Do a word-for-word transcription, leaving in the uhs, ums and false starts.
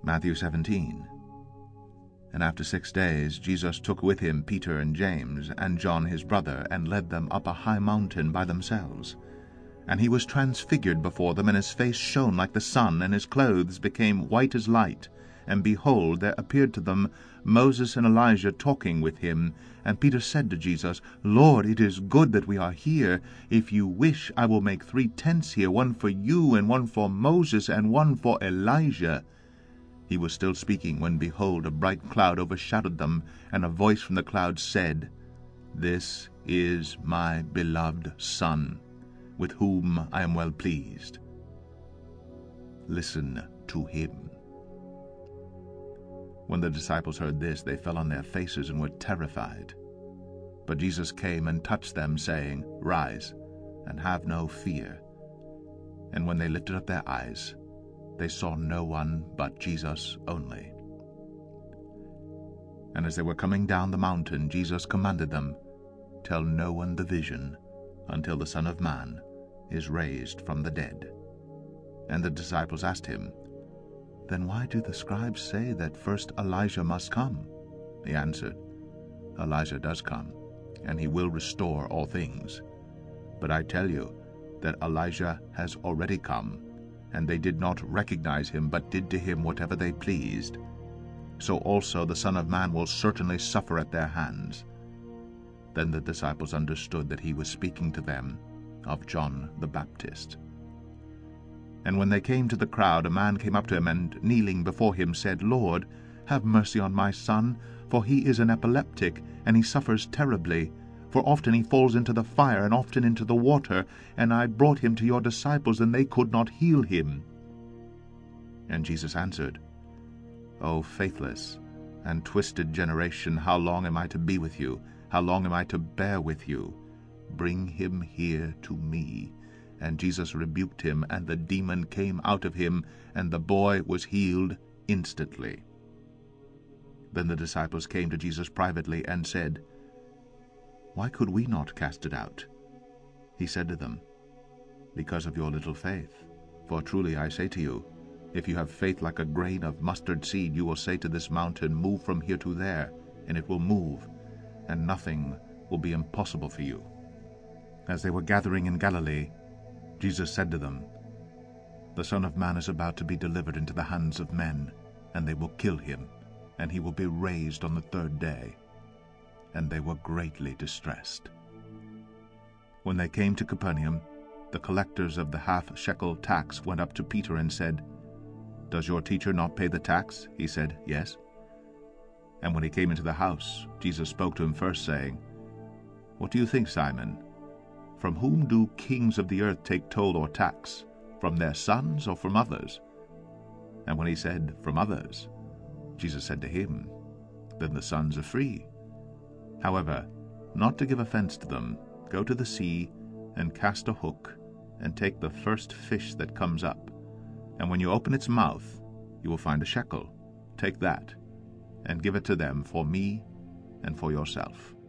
Matthew seventeen. And after six days Jesus took with him Peter and James and John his brother, and led them up a high mountain by themselves. And he was transfigured before them, and his face shone like the sun, and his clothes became white as light. And behold, there appeared to them Moses and Elijah talking with him. And Peter said to Jesus, Lord, it is good that we are here. If you wish, I will make three tents here, one for you, and one for Moses, and one for Elijah. He was still speaking, when, behold, a bright cloud overshadowed them, and a voice from the cloud said, This is my beloved Son, with whom I am well pleased. Listen to him. When the disciples heard this, they fell on their faces and were terrified. But Jesus came and touched them, saying, Rise, and have no fear. And when they lifted up their eyes, they saw no one but Jesus only. And as they were coming down the mountain, Jesus commanded them, Tell no one the vision, until the Son of Man is raised from the dead. And the disciples asked him, Then why do the scribes say that first Elijah must come? He answered, Elijah does come, and he will restore all things. But I tell you that Elijah has already come, and they did not recognize him, but did to him whatever they pleased. So also the Son of Man will certainly suffer at their hands. Then the disciples understood that he was speaking to them of John the Baptist. And when they came to the crowd, a man came up to him, and kneeling before him said, Lord, have mercy on my son, for he is an epileptic, and he suffers terribly. For often he falls into the fire, and often into the water. And I brought him to your disciples, and they could not heal him. And Jesus answered, O faithless and twisted generation, how long am I to be with you? How long am I to bear with you? Bring him here to me. And Jesus rebuked him, and the demon came out of him, and the boy was healed instantly. Then the disciples came to Jesus privately and said, Why could we not cast it out? He said to them, Because of your little faith. For truly I say to you, if you have faith like a grain of mustard seed, you will say to this mountain, Move from here to there, and it will move, and nothing will be impossible for you. As they were gathering in Galilee, Jesus said to them, The Son of Man is about to be delivered into the hands of men, and they will kill him, and he will be raised on the third day. And they were greatly distressed. When they came to Capernaum, the collectors of the half-shekel tax went up to Peter and said, Does your teacher not pay the tax? He said, Yes. And when he came into the house, Jesus spoke to him first, saying, What do you think, Simon? From whom do kings of the earth take toll or tax? From their sons or from others? And when he said, From others, Jesus said to him, Then the sons are free. However, not to give offense to them, go to the sea and cast a hook, and take the first fish that comes up. And when you open its mouth, you will find a shekel. Take that, and give it to them for me and for yourself.